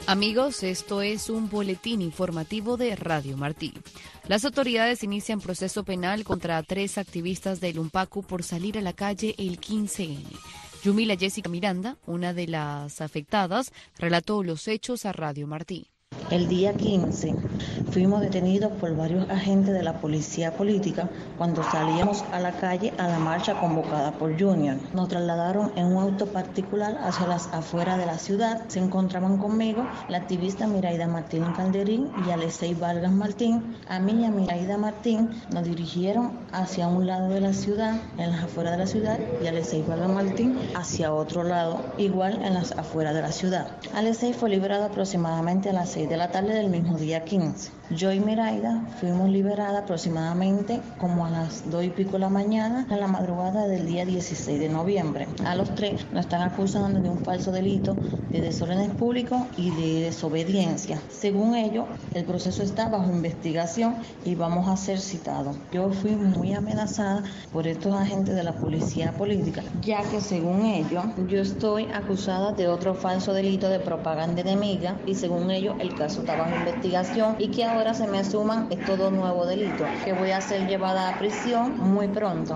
Amigos, esto es un boletín informativo de Radio Martí. Las autoridades inician proceso penal contra 3 activistas del Umpacu por salir a la calle el 15N. Yumila Jessica Miranda, una de las afectadas, relató los hechos a Radio Martí. El día 15 fuimos detenidos por varios agentes de la policía política cuando salíamos a la calle a la marcha convocada por Junior. Nos trasladaron en un auto particular hacia las afueras de la ciudad. Se encontraban conmigo la activista Miraida Martín Calderín y Alexei Vargas Martín. A mí y a Miraida Martín nos dirigieron hacia un lado de la ciudad, en las afueras de la ciudad, y Alexei Vargas Martín hacia otro lado, igual en las afueras de la ciudad. Alexei fue liberado aproximadamente a las 6 de la tarde del mismo día 15. Yo y Miraida fuimos liberadas aproximadamente como a las 2 y pico de la mañana, en la madrugada del día 16 de noviembre. A los 3 nos están acusando de un falso delito de desórdenes públicos y de desobediencia. Según ellos, el proceso está bajo investigación y vamos a ser citados. Yo fui muy amenazada por estos agentes de la policía política, ya que según ellos, yo estoy acusada de otro falso delito de propaganda enemiga y según ellos el caso está bajo investigación y que ahora se me suman estos 2 nuevos delitos, que voy a ser llevada a prisión muy pronto.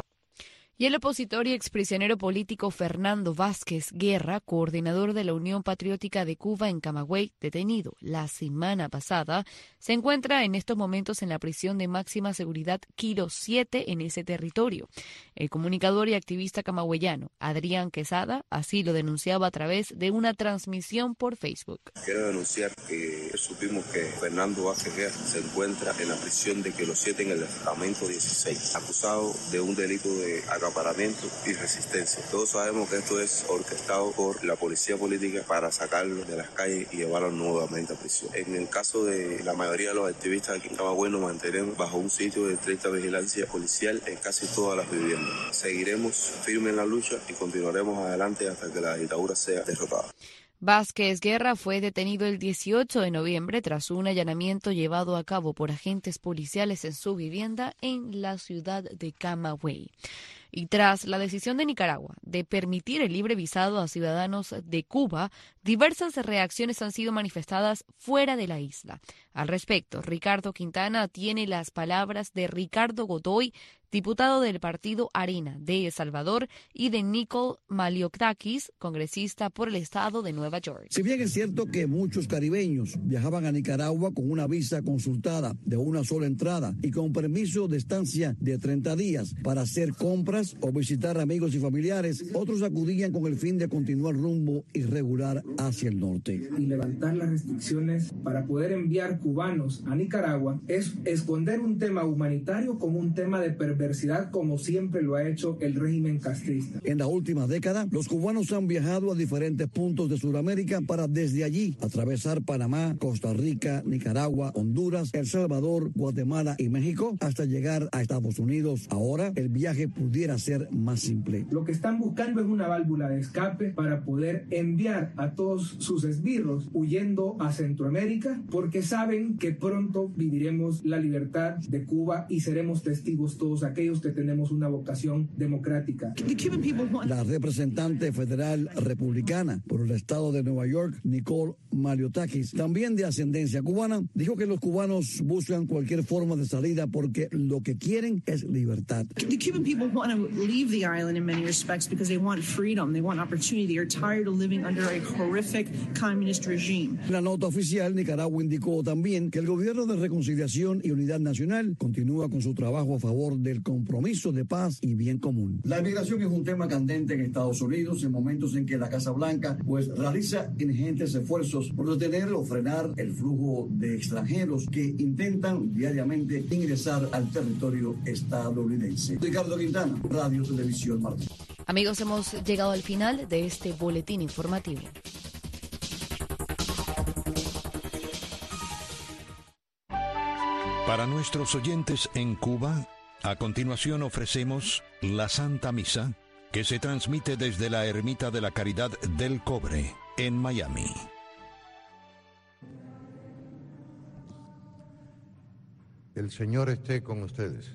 Y el opositor y exprisionero político Fernando Vázquez Guerra, coordinador de la Unión Patriótica de Cuba en Camagüey, detenido la semana pasada, se encuentra en estos momentos en la prisión de máxima seguridad Kilo 7 en ese territorio. El comunicador y activista camagüeyano Adrián Quesada así lo denunciaba a través de una transmisión por Facebook. Quiero denunciar que supimos que Fernando Vázquez Guerra se encuentra en la prisión de Kilo 7 en el departamento 16, acusado de un delito de acaparamiento y resistencia. Todos sabemos que esto es orquestado por la policía política para sacarlo de las calles y llevarlo nuevamente a prisión. En el caso de la mayoría de los activistas aquí en Camagüey nos mantenemos bajo un sitio de estricta vigilancia policial en casi todas las viviendas. Seguiremos firmes en la lucha y continuaremos adelante hasta que la dictadura sea derrotada. Vázquez Guerra fue detenido el 18 de noviembre tras un allanamiento llevado a cabo por agentes policiales en su vivienda en la ciudad de Camagüey. Y tras la decisión de Nicaragua de permitir el libre visado a ciudadanos de Cuba, diversas reacciones han sido manifestadas fuera de la isla. Al respecto, Ricardo Quintana tiene las palabras de Ricardo Godoy, diputado del partido Arena de El Salvador, y de Nicole Malliotakis, congresista por el estado de Nueva York. Si bien es cierto que muchos caribeños viajaban a Nicaragua con una visa consultada de una sola entrada y con permiso de estancia de 30 días para hacer compras o visitar amigos y familiares, otros acudían con el fin de continuar rumbo irregular hacia el norte. Y levantar las restricciones para poder enviar cubanos a Nicaragua es esconder un tema humanitario como un tema de perversidad, como siempre lo ha hecho el régimen castrista. En la última década, los cubanos han viajado a diferentes puntos de Sudamérica para desde allí atravesar Panamá, Costa Rica, Nicaragua, Honduras, El Salvador, Guatemala y México hasta llegar a Estados Unidos. Ahora el viaje pudiera ser más simple. Lo que están buscando es una válvula de escape para poder enviar a todos sus esbirros huyendo a Centroamérica, porque saben que pronto viviremos la libertad de Cuba y seremos testigos todos aquellos que tenemos una vocación democrática. La representante federal republicana por el estado de Nueva York, Nicole Malliotakis, también de ascendencia cubana, dijo que los cubanos buscan cualquier forma de salida porque lo que quieren es libertad. Leave the island in many respects because they want freedom, they want opportunity, they are tired of living under a horrific communist regime. La nota oficial, Nicaragua indicó también que el gobierno de reconciliación y unidad nacional continúa con su trabajo a favor del compromiso de paz y bien común. La inmigración es un tema candente en Estados Unidos en momentos en que la Casa Blanca realiza ingentes esfuerzos por detener o frenar el flujo de extranjeros que intentan diariamente ingresar al territorio estadounidense. Ricardo Quintana, Radio Televisión Martí. Amigos, hemos llegado al final de este boletín informativo. Para nuestros oyentes en Cuba, a continuación ofrecemos la Santa Misa, que se transmite desde la Ermita de la Caridad del Cobre, en Miami. El Señor esté con ustedes.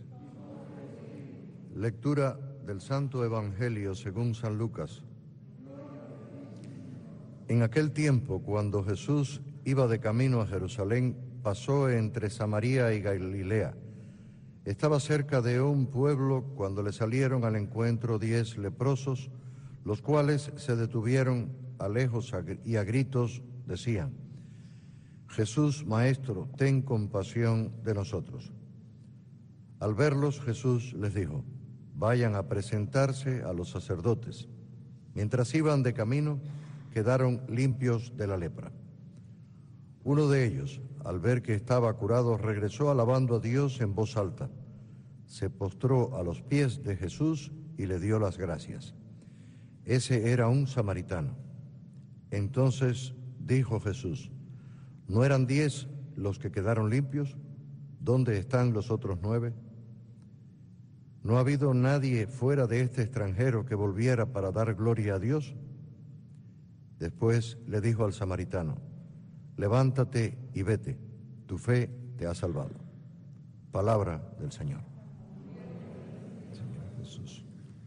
Lectura del Santo Evangelio según San Lucas. En aquel tiempo, cuando Jesús iba de camino a Jerusalén, pasó entre Samaria y Galilea. Estaba cerca de un pueblo cuando le salieron al encuentro 10 leprosos, los cuales se detuvieron a lejos y a gritos decían: Jesús, Maestro, ten compasión de nosotros. Al verlos, Jesús les dijo: vayan a presentarse a los sacerdotes. Mientras iban de camino, quedaron limpios de la lepra. Uno de ellos, al ver que estaba curado, regresó alabando a Dios en voz alta. Se postró a los pies de Jesús y le dio las gracias. Ese era un samaritano. Entonces dijo Jesús: ¿no eran 10 los que quedaron limpios? ¿Dónde están los otros 9? ¿No ha habido nadie fuera de este extranjero que volviera para dar gloria a Dios? Después le dijo al samaritano: levántate y vete, tu fe te ha salvado. Palabra del Señor. Señor Jesús.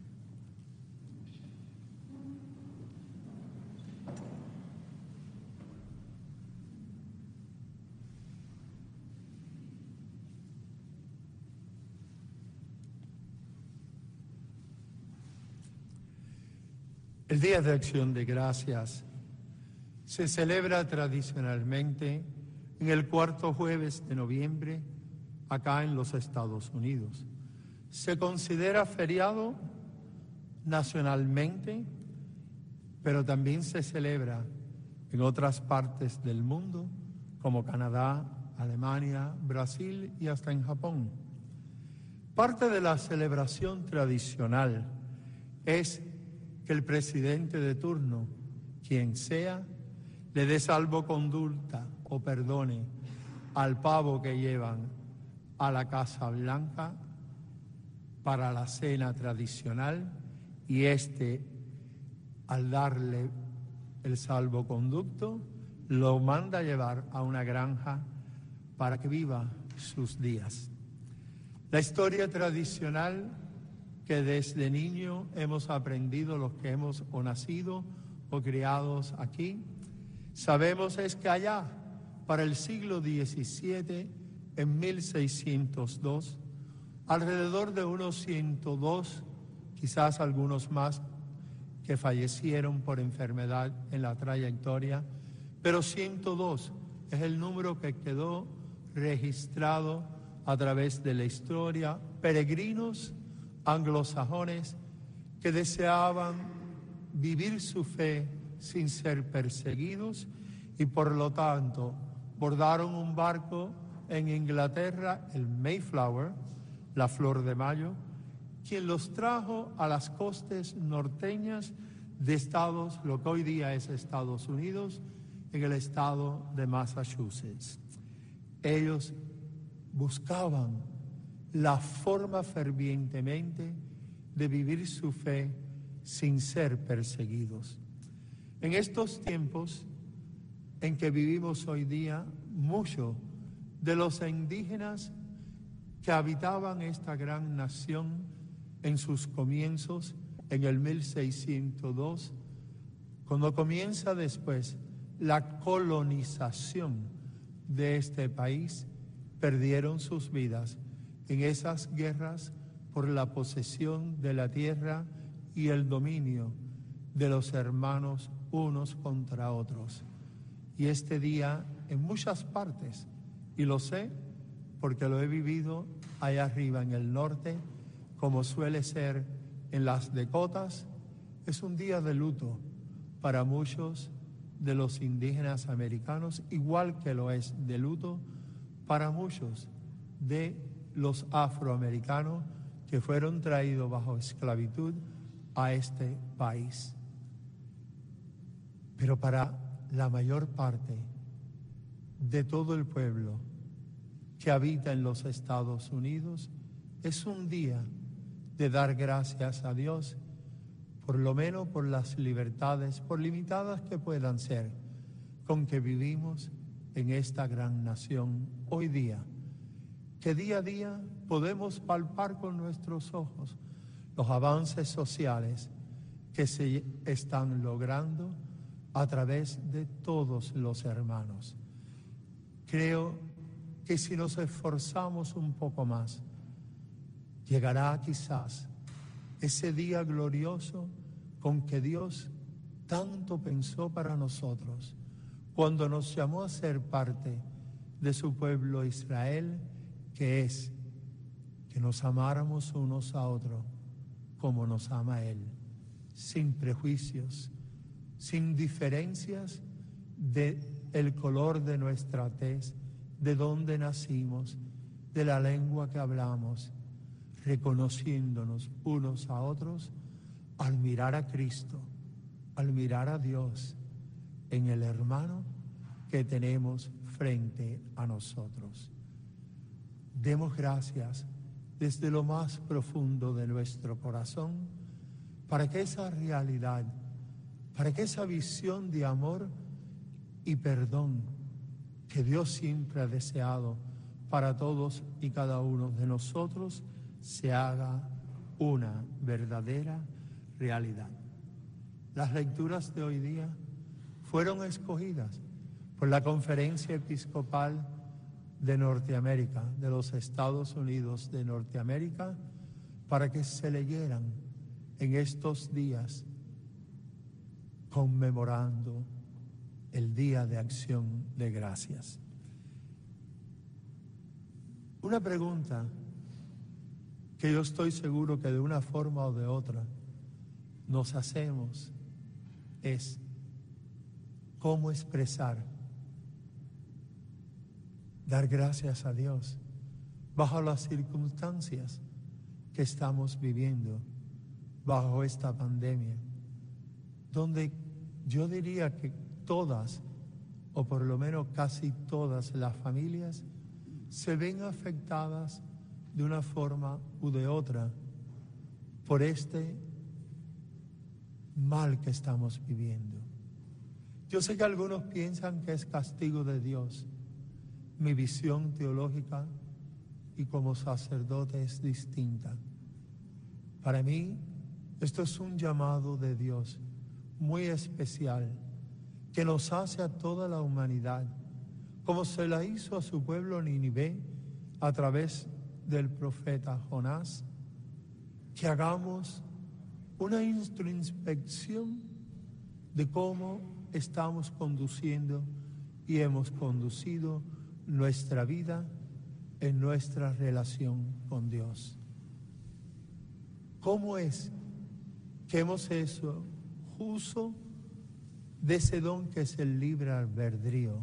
El Día de Acción de Gracias se celebra tradicionalmente en el cuarto jueves de noviembre, acá en los Estados Unidos. Se considera feriado nacionalmente, pero también se celebra en otras partes del mundo, como Canadá, Alemania, Brasil y hasta en Japón. Parte de la celebración tradicional es que el presidente de turno, quien sea, le dé salvoconducta o perdone al pavo que llevan a la Casa Blanca para la cena tradicional, y al darle el salvoconducto, lo manda a llevar a una granja para que viva sus días. La historia tradicional que desde niño hemos aprendido los que hemos o nacido o criados aquí, sabemos es que allá, para el siglo XVII, en 1602, alrededor de unos 102, quizás algunos más, que fallecieron por enfermedad en la trayectoria, pero 102 es el número que quedó registrado a través de la historia, peregrinos anglosajones que deseaban vivir su fe sin ser perseguidos y por lo tanto bordaron un barco en Inglaterra, el Mayflower, la Flor de Mayo, quien los trajo a las costas norteñas de estados, lo que hoy día es Estados Unidos, en el estado de Massachusetts. Ellos buscaban la forma fervientemente de vivir su fe sin ser perseguidos. En estos tiempos en que vivimos hoy día, muchos de los indígenas que habitaban esta gran nación en sus comienzos, en el 1602, cuando comienza después la colonización de este país, perdieron sus vidas en esas guerras por la posesión de la tierra y el dominio de los hermanos unos contra otros. Y este día en muchas partes, y lo sé porque lo he vivido allá arriba en el norte, como suele ser en las Dakotas, es un día de luto para muchos de los indígenas americanos, igual que lo es de luto para muchos de los afroamericanos que fueron traídos bajo esclavitud a este país. Pero para la mayor parte de todo el pueblo que habita en los Estados Unidos, es un día de dar gracias a Dios, por lo menos por las libertades, por limitadas que puedan ser, con que vivimos en esta gran nación hoy día, que día a día podemos palpar con nuestros ojos los avances sociales que se están logrando a través de todos los hermanos. creo que si nos esforzamos un poco más, llegará quizás ese día glorioso con que Dios tanto pensó para nosotros cuando nos llamó a ser parte de su pueblo Israel, que es que nos amáramos unos a otros como nos ama Él, sin prejuicios, sin diferencias del color de nuestra tez, de dónde nacimos, de la lengua que hablamos, reconociéndonos unos a otros al mirar a Cristo, al mirar a Dios en el hermano que tenemos frente a nosotros. Demos gracias desde lo más profundo de nuestro corazón para que esa realidad, para que esa visión de amor y perdón que Dios siempre ha deseado para todos y cada uno de nosotros se haga una verdadera realidad. Las lecturas de hoy día fueron escogidas por la Conferencia Episcopal de Norteamérica, de los Estados Unidos de Norteamérica, para que se leyeran en estos días conmemorando el Día de Acción de Gracias. Una pregunta que yo estoy seguro que de una forma o de otra nos hacemos es cómo expresar, dar gracias a Dios bajo las circunstancias que estamos viviendo, bajo esta pandemia, donde yo diría que todas, o por lo menos casi todas las familias, se ven afectadas de una forma u de otra por este mal que estamos viviendo. Yo sé que algunos piensan que es castigo de Dios. Mi visión teológica y como sacerdote es distinta. Para mí, esto es un llamado de Dios muy especial que nos hace a toda la humanidad, como se la hizo a su pueblo Nínive a través del profeta Jonás, que hagamos una introspección de cómo estamos conduciendo y hemos conducido nuestra vida en nuestra relación con Dios. ¿Cómo es que hemos hecho uso de ese don que es el libre albedrío?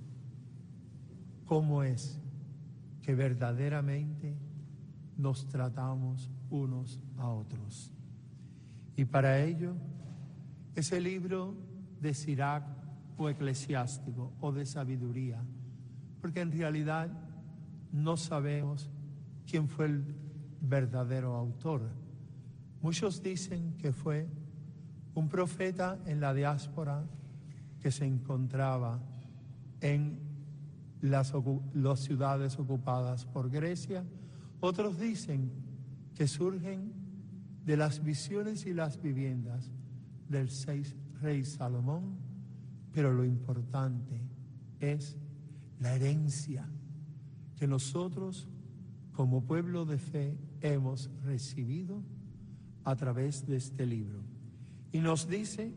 ¿Cómo es que verdaderamente nos tratamos unos a otros? Y para ello, ese libro de Sirach o eclesiástico o de sabiduría, porque en realidad no sabemos quién fue el verdadero autor. Muchos dicen que fue un profeta en la diáspora que se encontraba en las ciudades ocupadas por Grecia. Otros dicen que surgen de las visiones y las viviendas del rey Salomón, pero lo importante es la herencia que nosotros como pueblo de fe hemos recibido a través de este libro. Y nos dice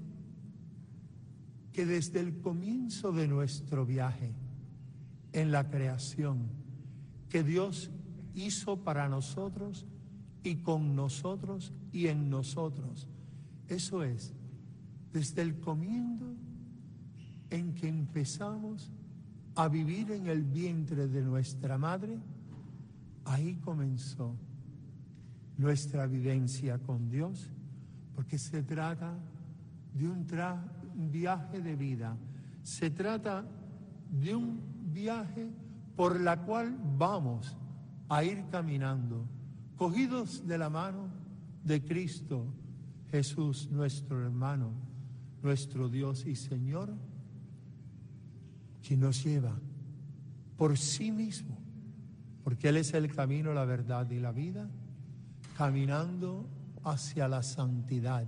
que desde el comienzo de nuestro viaje en la creación que Dios hizo para nosotros y con nosotros y en nosotros, eso es, desde el comienzo en que empezamos a vivir en el vientre de nuestra madre, ahí comenzó nuestra vivencia con Dios, porque se trata de un viaje de vida, se trata de un viaje por la cual vamos a ir caminando, cogidos de la mano de Cristo Jesús, nuestro hermano, nuestro Dios y Señor, quien nos lleva por sí mismo, porque Él es el camino, la verdad y la vida, caminando hacia la santidad.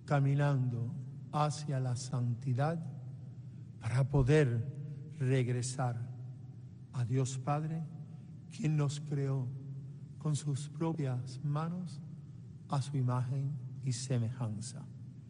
caminando hacia la santidad para poder regresar a Dios Padre, quien nos creó con sus propias manos a su imagen y semejanza.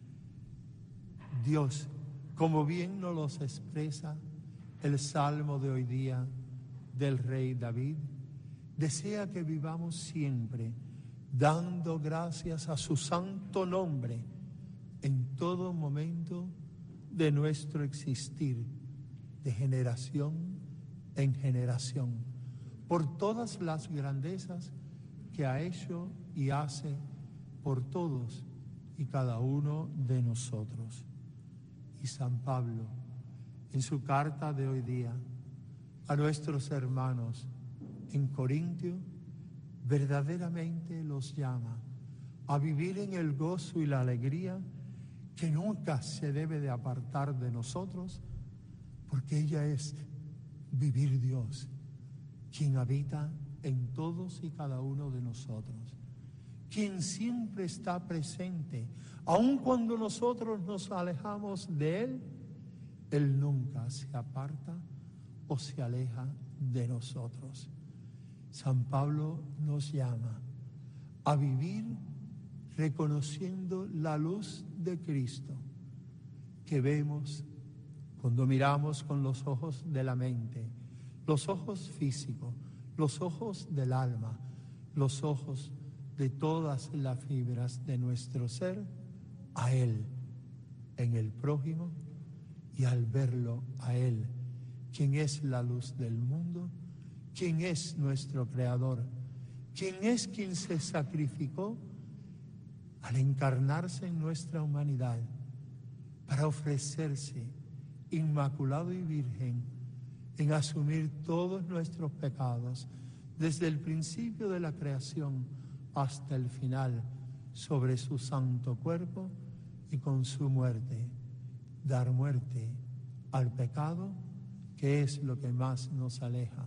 Dios, como bien nos los expresa el Salmo de hoy día del rey David, desea que vivamos siempre dando gracias a su santo nombre en todo momento de nuestro existir, de generación en generación, por todas las grandezas que ha hecho y hace por todos y cada uno de nosotros. Y San Pablo, en su carta de hoy día a nuestros hermanos en Corintio, verdaderamente los llama a vivir en el gozo y la alegría que nunca se debe de apartar de nosotros, porque ella es vivir Dios, quien habita en todos y cada uno de nosotros, quien siempre está presente, aun cuando nosotros nos alejamos de Él, Él nunca se aparta o se aleja de nosotros. San Pablo nos llama a vivir reconociendo la luz de Cristo que vemos cuando miramos con los ojos de la mente, los ojos físicos, los ojos del alma, los ojos de todas las fibras de nuestro ser, a Él en el prójimo, y al verlo a Él, quien es la luz del mundo, quien es nuestro Creador, quien se sacrificó al encarnarse en nuestra humanidad para ofrecerse inmaculado y virgen en asumir todos nuestros pecados desde el principio de la creación hasta el final sobre su santo cuerpo, y con su muerte dar muerte al pecado, que es lo que más nos aleja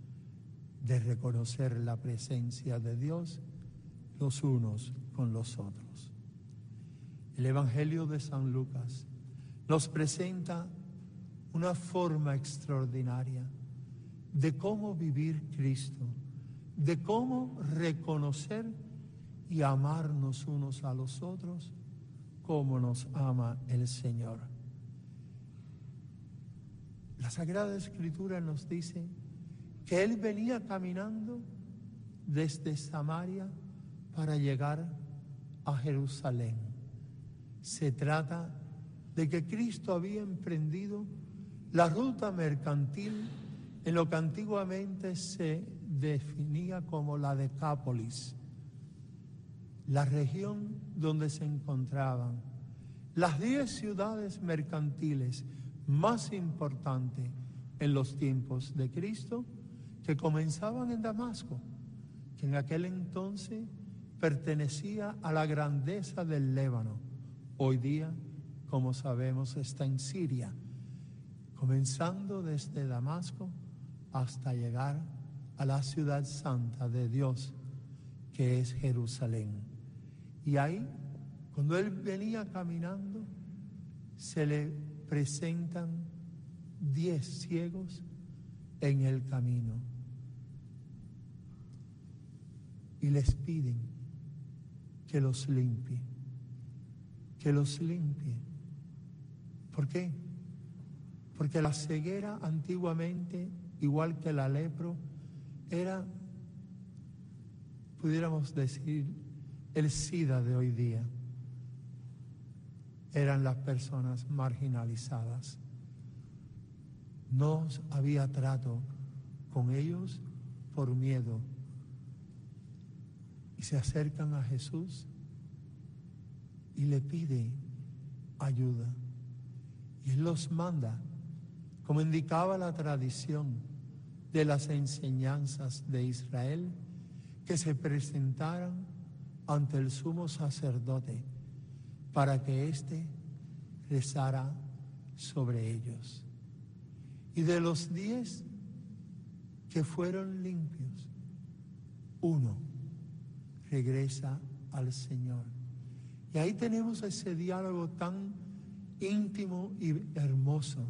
de reconocer la presencia de Dios los unos con los otros. El Evangelio de San Lucas nos presenta una forma extraordinaria de cómo vivir Cristo, de cómo reconocer y amarnos unos a los otros como nos ama el Señor. La Sagrada Escritura nos dice que Él venía caminando desde Samaria para llegar a Jerusalén. Se trata de que Cristo había emprendido la ruta mercantil en lo que antiguamente se definía como la Decápolis, la región donde se encontraban las 10 ciudades mercantiles más importantes en los tiempos de Cristo, que comenzaban en Damasco, que en aquel entonces pertenecía a la grandeza del Líbano. Hoy día, como sabemos, está en Siria, comenzando desde Damasco hasta llegar a la ciudad santa de Dios, que es Jerusalén. Y ahí, cuando Él venía caminando, se le presentan 10 ciegos en el camino y les piden que los limpie, que los limpie. ¿Por qué? Porque la ceguera antiguamente, igual que la lepra, era, pudiéramos decir, el SIDA de hoy día. Eran las personas marginalizadas. No había trato con ellos por miedo. Y se acercan a Jesús y le pide ayuda. Y Él los manda, como indicaba la tradición de las enseñanzas de Israel, que se presentaran ante el sumo sacerdote para que éste rezara sobre ellos. Y de los 10 que fueron limpios, 1 regresa al Señor. Y ahí tenemos ese diálogo tan íntimo y hermoso,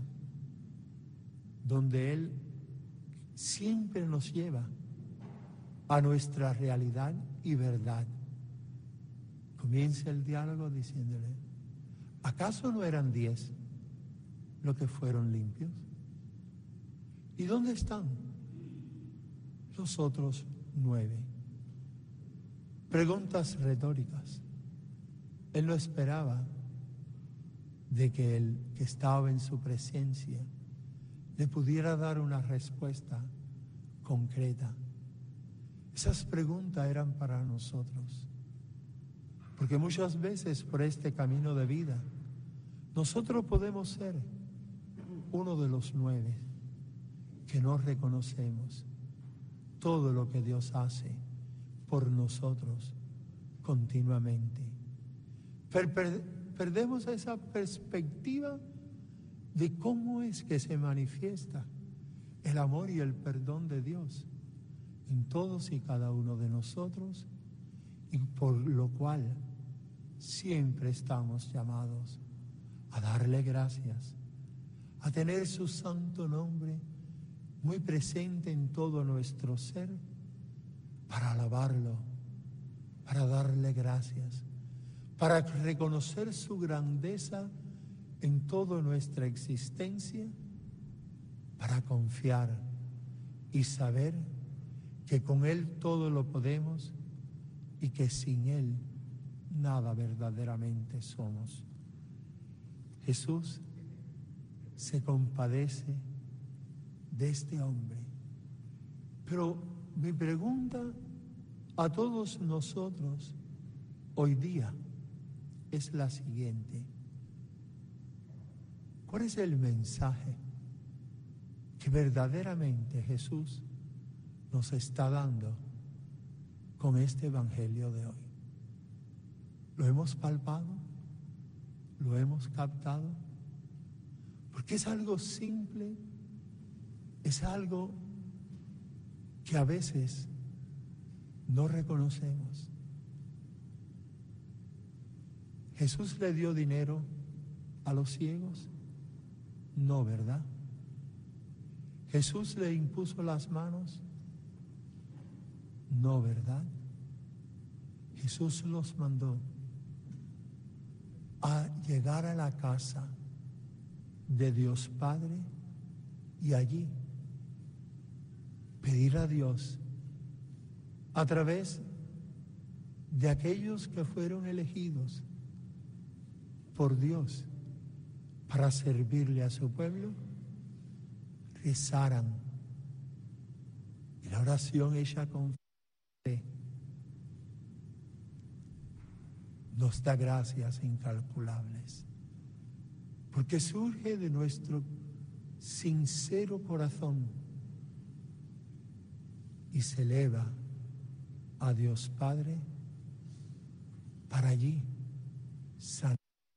donde Él siempre nos lleva a nuestra realidad y verdad. Comienza el diálogo diciéndole, ¿acaso no eran 10 los que fueron limpios? ¿Y dónde están los otros 9? Preguntas retóricas. Él no esperaba de que el que estaba en su presencia le pudiera dar una respuesta concreta. Esas preguntas eran para nosotros, porque muchas veces por este camino de vida nosotros podemos ser uno de los 9 que no reconocemos todo lo que Dios hace por nosotros continuamente. Perdemos esa perspectiva de cómo es que se manifiesta el amor y el perdón de Dios en todos y cada uno de nosotros, y por lo cual siempre estamos llamados a darle gracias, a tener su santo nombre muy presente en todo nuestro ser, para alabarlo, para darle gracias, para reconocer su grandeza en toda nuestra existencia, para confiar y saber que con Él todo lo podemos y que sin Él nada verdaderamente somos. Jesús se compadece de este hombre. Pero mi pregunta a todos nosotros hoy día es la siguiente: ¿cuál es el mensaje que verdaderamente Jesús nos está dando con este evangelio de hoy? ¿Lo hemos palpado? ¿Lo hemos captado? Porque es algo simple, es algo que a veces no reconocemos. ¿Jesús le dio dinero a los ciegos? No, ¿verdad? ¿Jesús le impuso las manos? No, ¿verdad? Jesús los mandó a llegar a la casa de Dios Padre y allí pedir a Dios a través de aquellos que fueron elegidos por Dios para servirle a su pueblo, rezaran. Y la oración hecha con fe nos da gracias incalculables, porque surge de nuestro sincero corazón y se eleva a Dios Padre para allí sanar.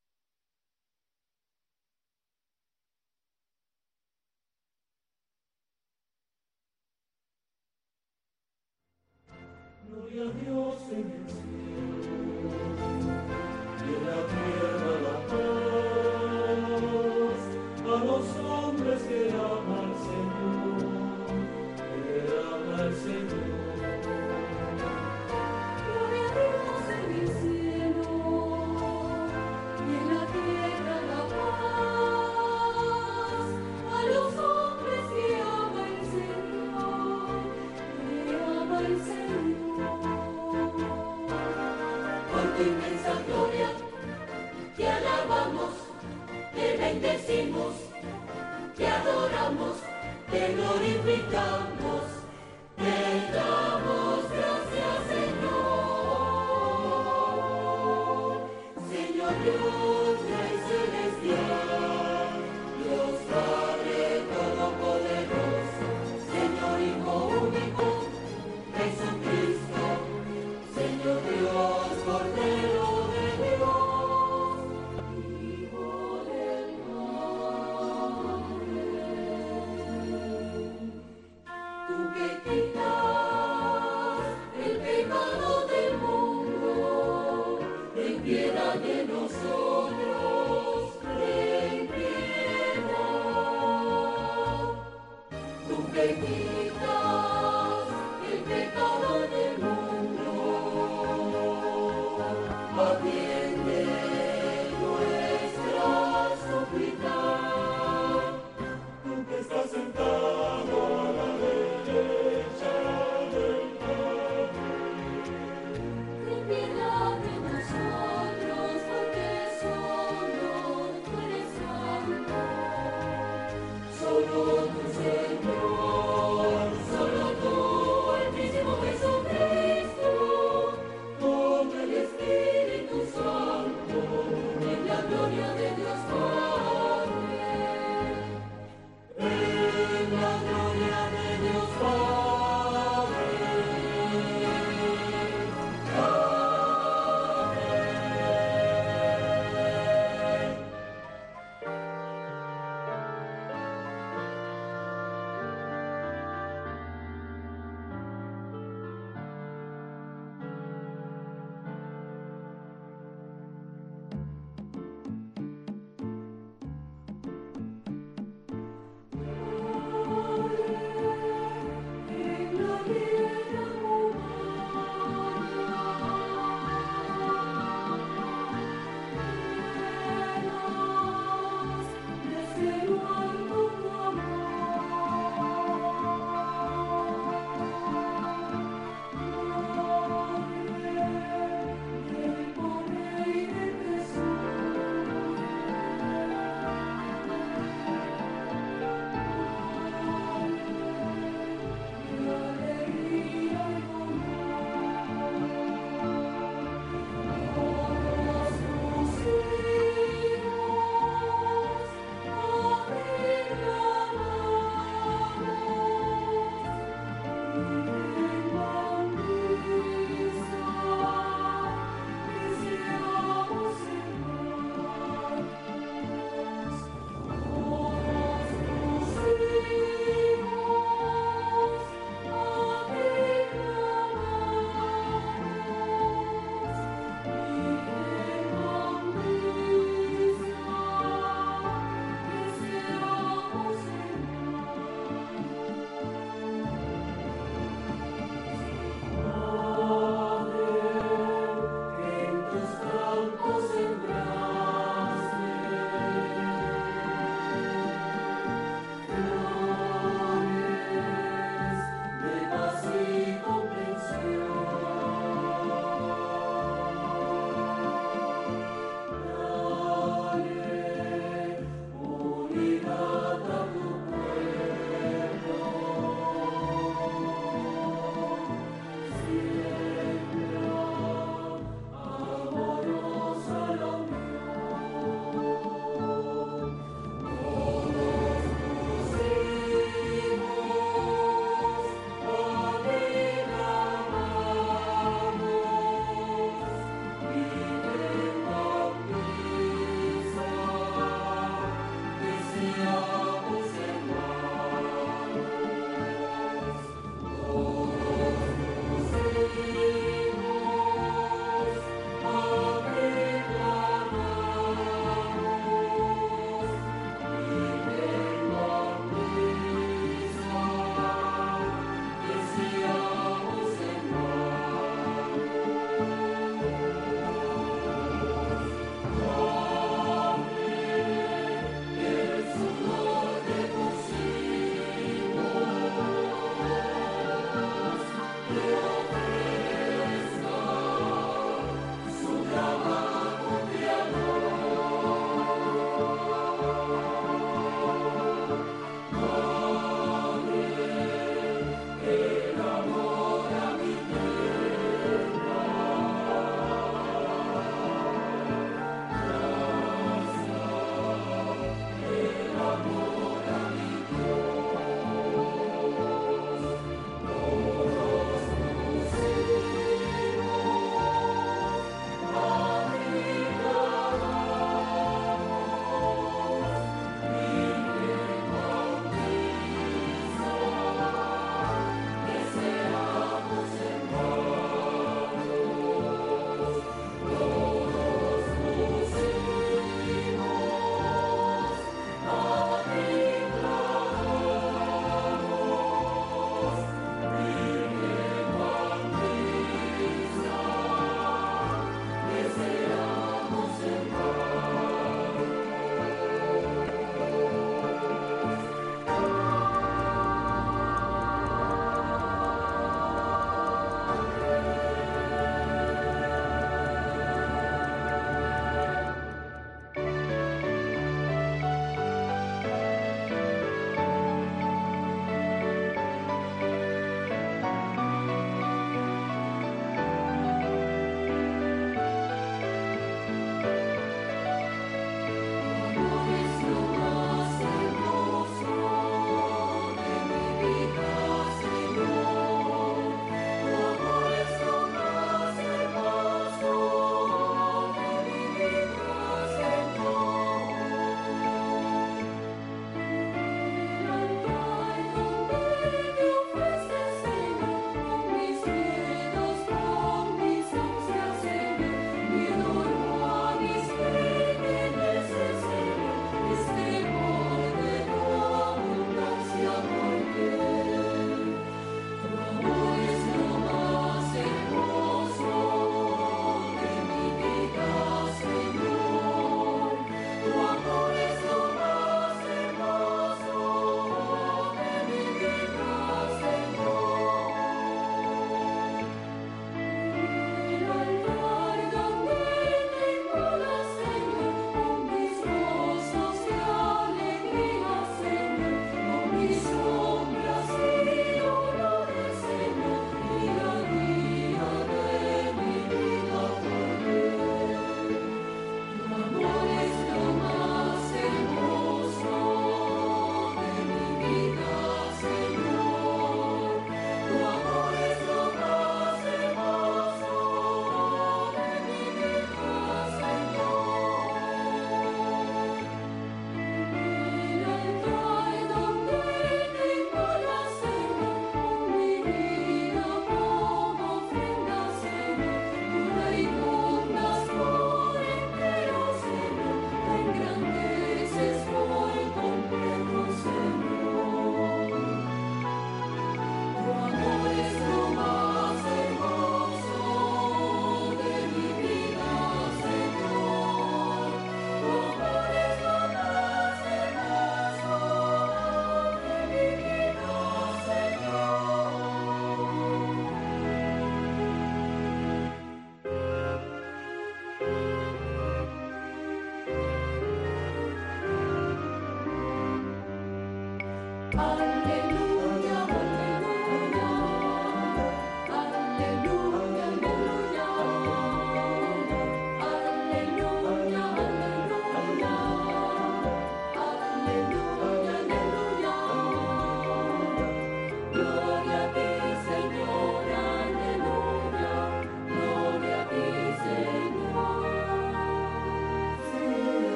Gloria a Dios en el cielo, y en la tierra la paz, a los hombres que ama al Señor, que ama al Señor. Gloria a Dios en el cielo, y en la tierra la paz, a los hombres que ama el Señor, que ama al Señor. Por tu inmensa gloria, te alabamos, te bendecimos, te adoramos, te glorificamos, te damos gracias, Señor. Señor Dios, Rey celestial, Dios Padre todopoderoso, Señor Hijo único, Jesucristo, Señor Dios, Cordero de Dios, Hijo del Padre. Tú piedad de nosotros, ten piedad. Tú que quitas el pecado del mundo, atiende nuestra súplica. Tú que estás sentado a la derecha del Padre, ten piedad de nosotros, porque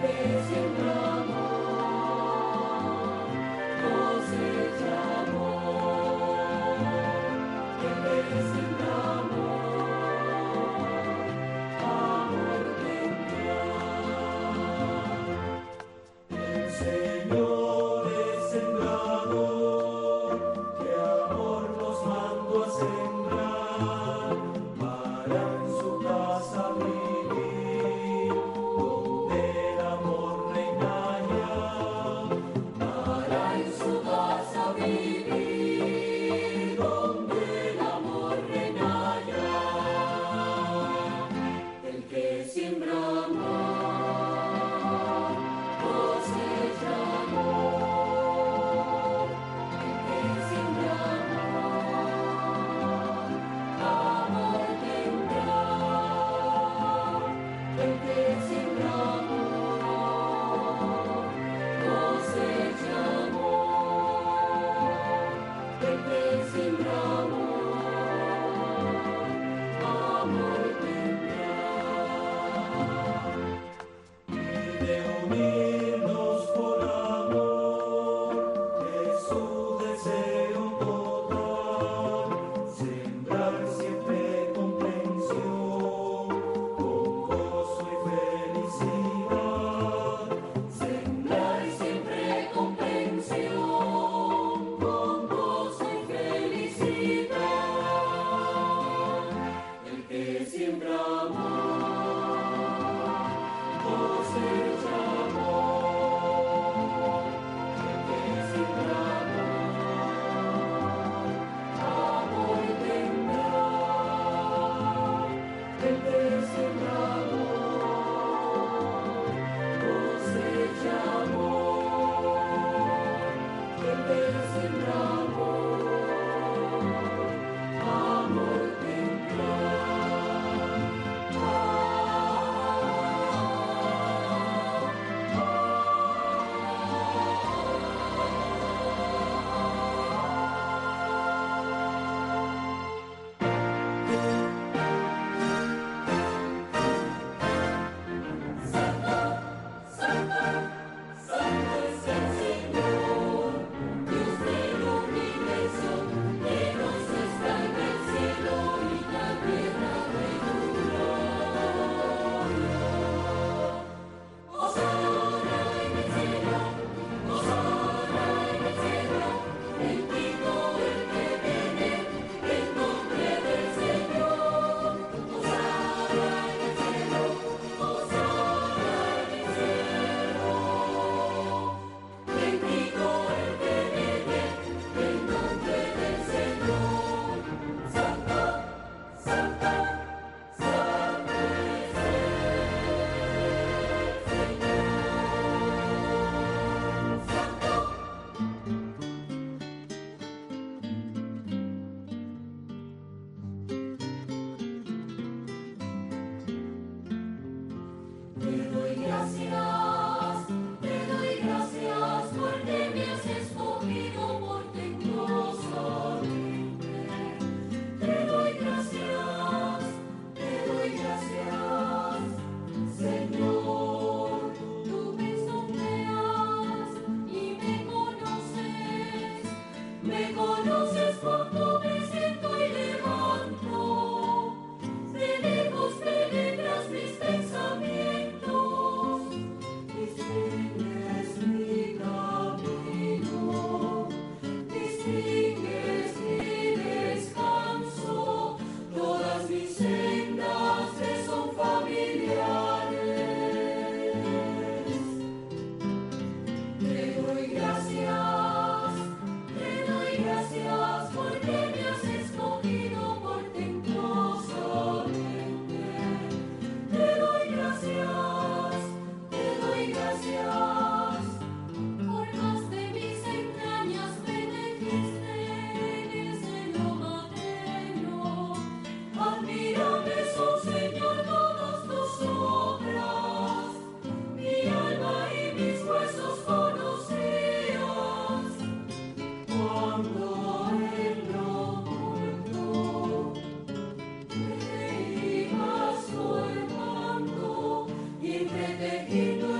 Tejiendo el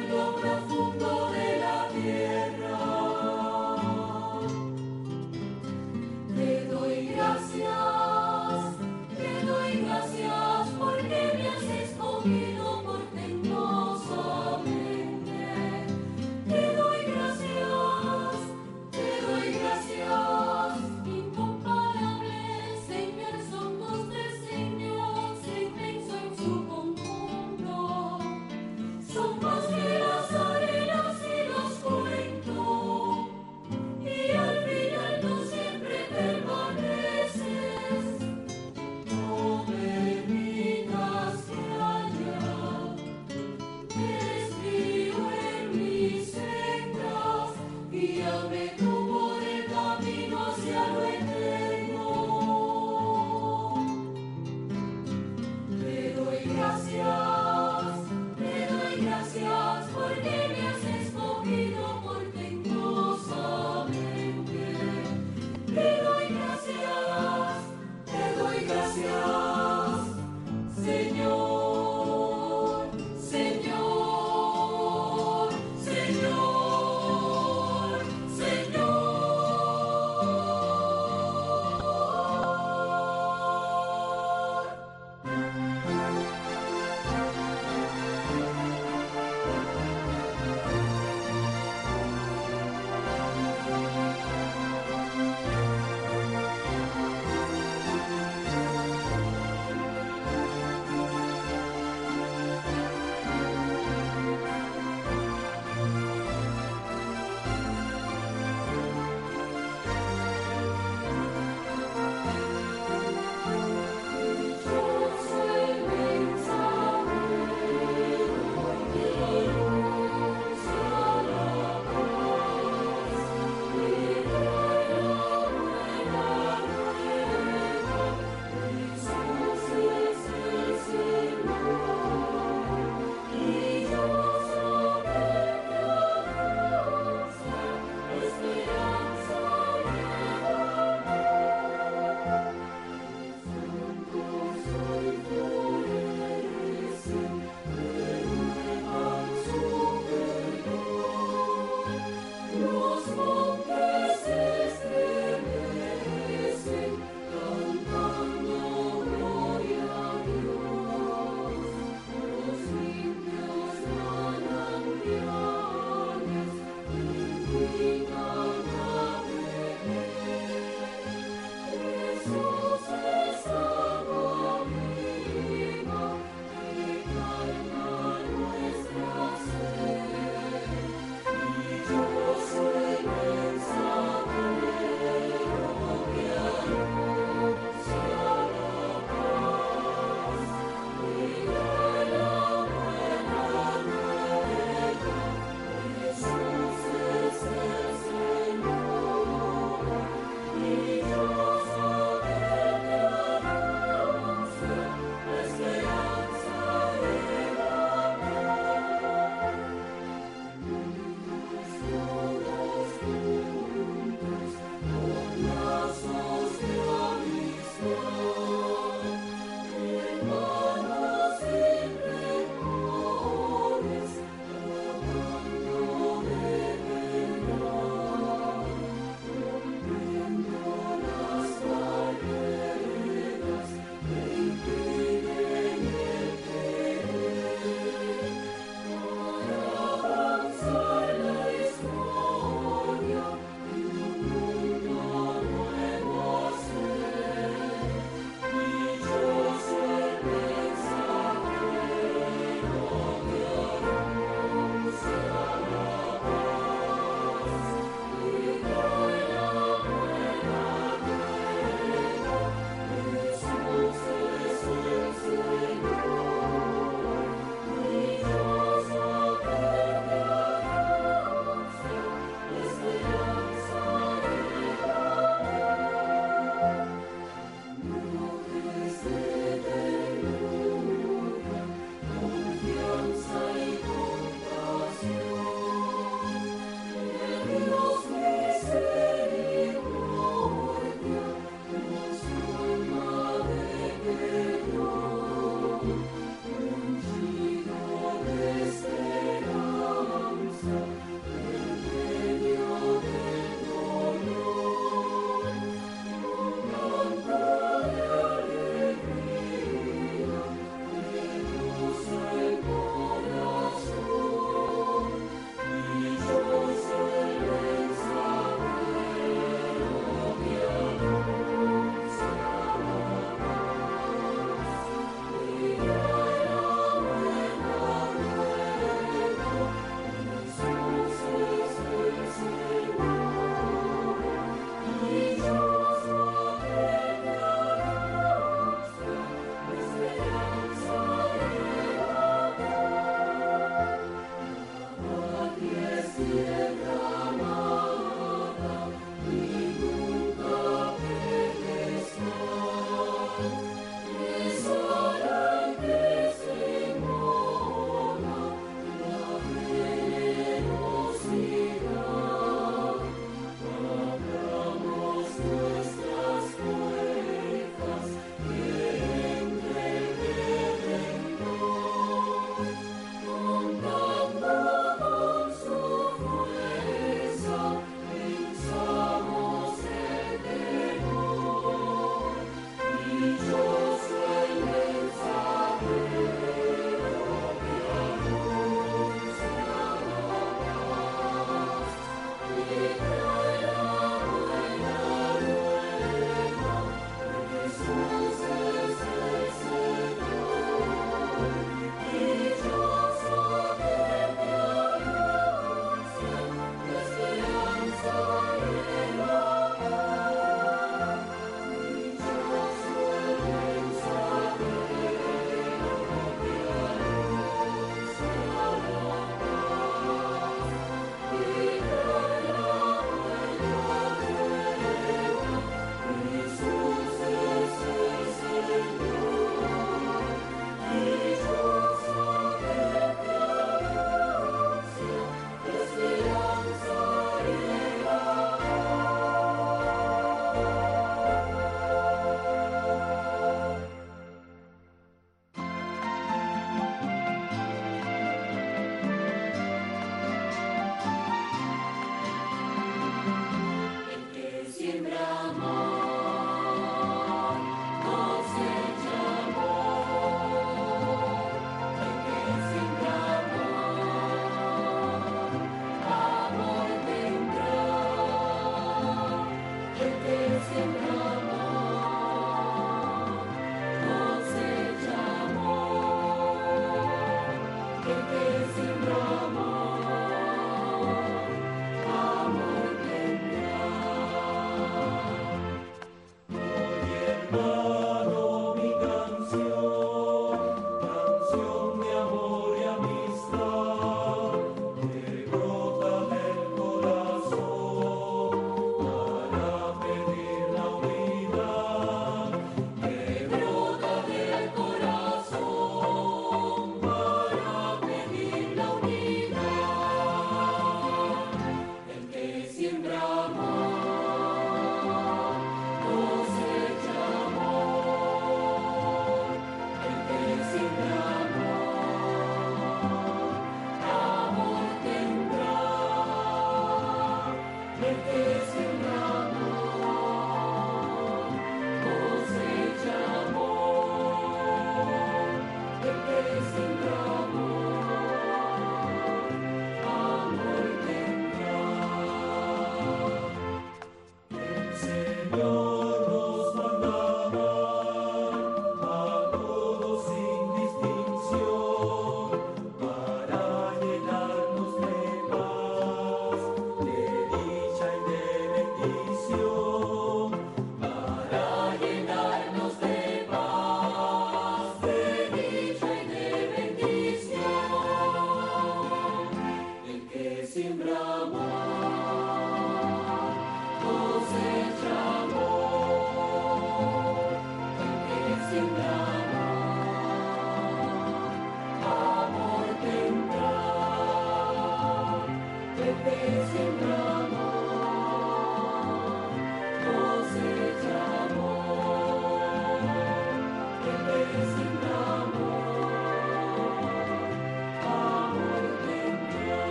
profundo de la tierra. Te doy gracias porque me has escogido portentosamente. Te doy gracias, incomparables, Señor, son tus designios, inmenso en su conjunto. Son más que las arenas.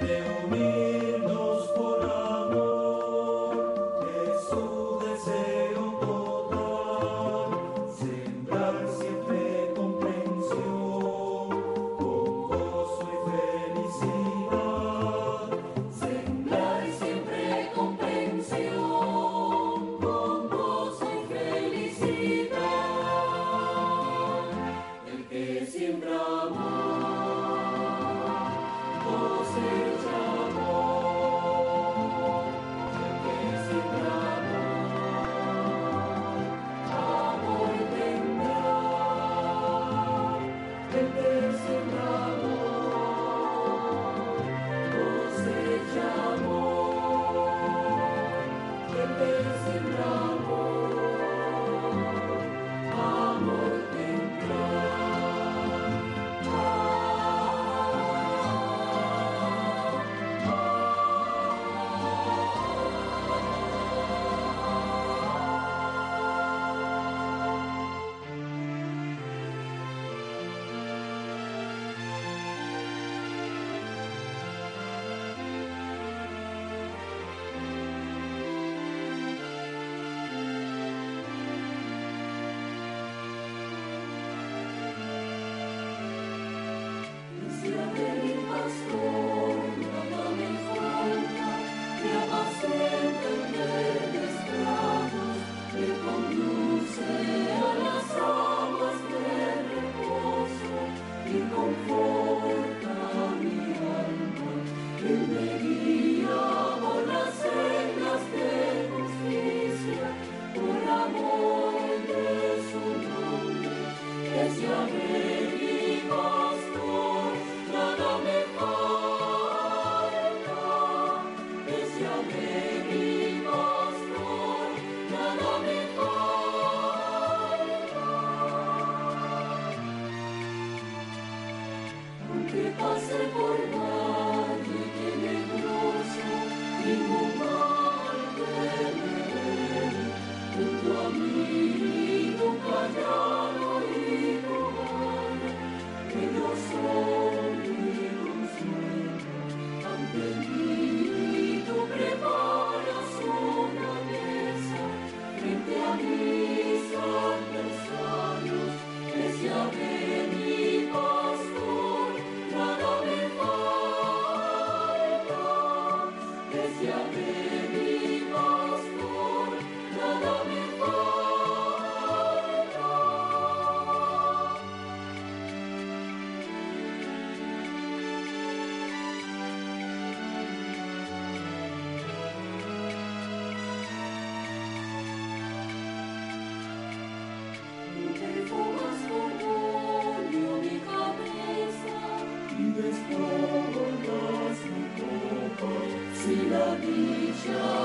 Si la dicha